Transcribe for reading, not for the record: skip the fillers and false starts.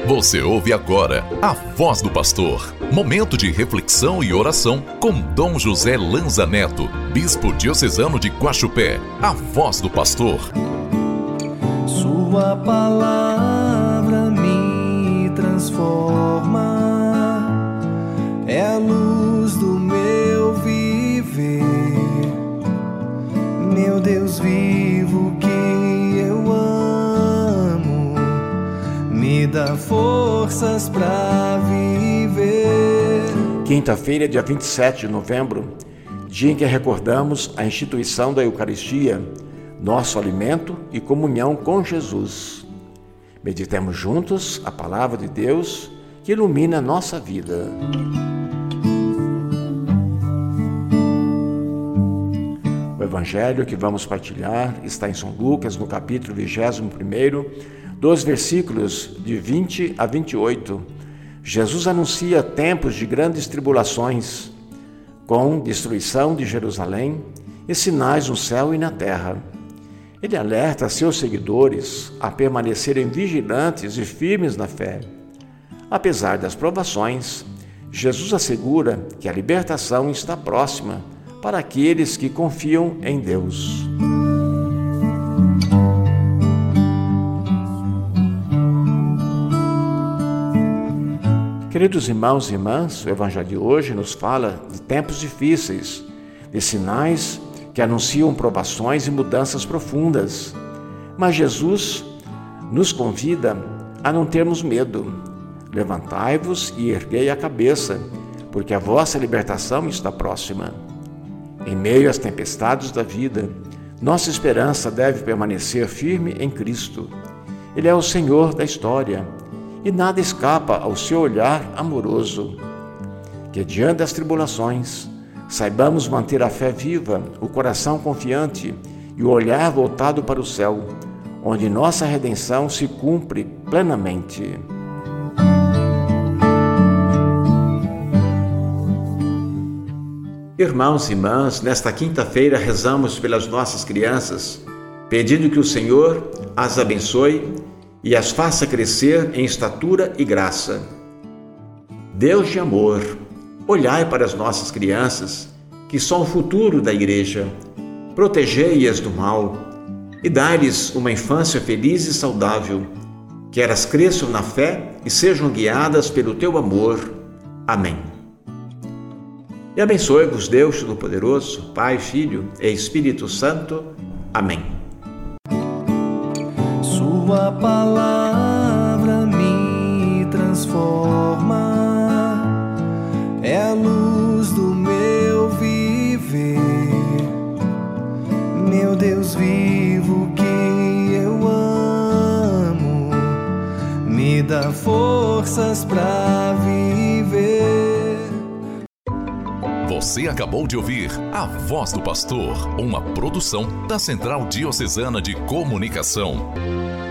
Você ouve agora a Voz do Pastor. Momento de reflexão e oração com Dom José Lanza Neto, Bispo Diocesano de Guaxupé. A Voz do Pastor. Sua palavra me transforma, é a luz do meu viver. Meu Deus vivo que eu amo, me dá forças para viver. Quinta-feira, dia 27 de novembro, dia em que recordamos a instituição da Eucaristia, nosso alimento e comunhão com Jesus. Meditemos juntos a palavra de Deus que ilumina a nossa vida. O evangelho que vamos partilhar está em São Lucas, no capítulo 21, dos versículos de 20 a 28. Jesus anuncia tempos de grandes tribulações, com destruição de Jerusalém e sinais no céu e na terra. Ele alerta seus seguidores a permanecerem vigilantes e firmes na fé. Apesar das provações, Jesus assegura que a libertação está próxima para aqueles que confiam em Deus. Queridos irmãos e irmãs, o Evangelho de hoje nos fala de tempos difíceis, de sinais que anunciam provações e mudanças profundas. Mas Jesus nos convida a não termos medo. Levantai-vos e erguei a cabeça, porque a vossa libertação está próxima. Em meio às tempestades da vida, nossa esperança deve permanecer firme em Cristo. Ele é o Senhor da história e nada escapa ao seu olhar amoroso. Que diante das tribulações, saibamos manter a fé viva, o coração confiante e o olhar voltado para o céu, onde nossa redenção se cumpre plenamente. Irmãos e irmãs, nesta quinta-feira rezamos pelas nossas crianças, pedindo que o Senhor as abençoe e as faça crescer em estatura e graça. Deus de amor, olhai para as nossas crianças, que são o futuro da Igreja, protegei-as do mal e dai-lhes uma infância feliz e saudável, que elas cresçam na fé e sejam guiadas pelo teu amor. Amém. E abençoe-vos Deus Todo-Poderoso, Pai, Filho e Espírito Santo. Amém. Sua palavra me transforma, é a luz do meu viver. Meu Deus vivo que eu amo, me dá forças para viver. Você acabou de ouvir A Voz do Pastor, uma produção da Central Diocesana de Comunicação.